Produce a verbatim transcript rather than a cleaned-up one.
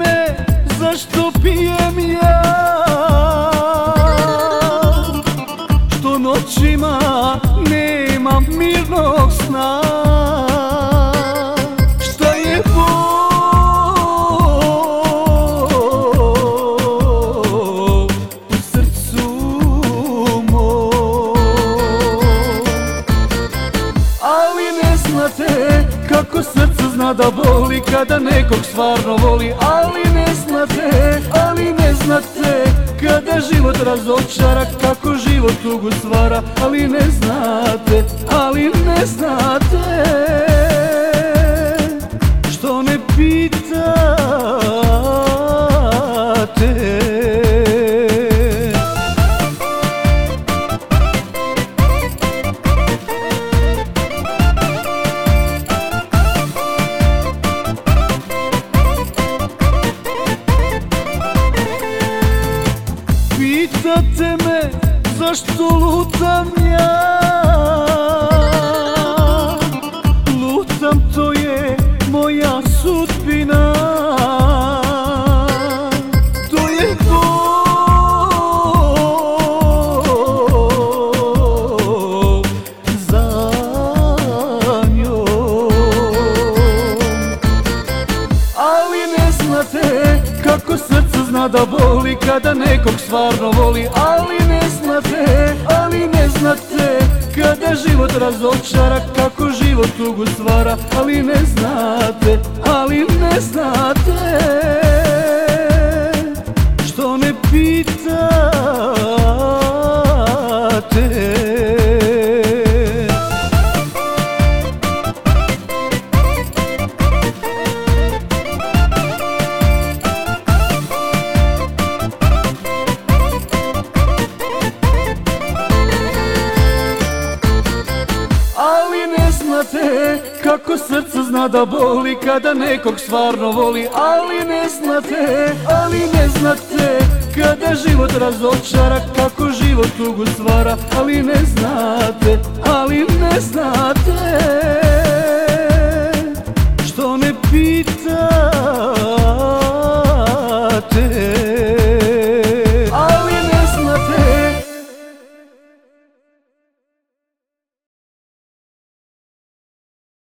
me zašto pijem ja, što noćima nemam mirnog sna. Šta je bol u srcu mom, ali ne znate kako srce zna da boli kada nekog stvarno voli. Ali ne znate, ali ne znate kada život razočara, kako život tugu stvara. Ali ne znate, ali ne znate što ne pitate. Pitate me zašto lutam ja, lutam, to je moja sudbina. To je bol za njom, ali ne znate kako srce zna da boli kada nekog stvarno voli. Ali ne znate, ali ne znate kada život razočara, kako život tugu stvara. Ali ne znate, ali ne znate što ne pitate. Kako srce zna da boli kada nekog stvarno voli. Ali ne znate, ali ne znate kada život razočara, kako život tugu stvara. Ali ne znate, ali ne znate što ne pitate.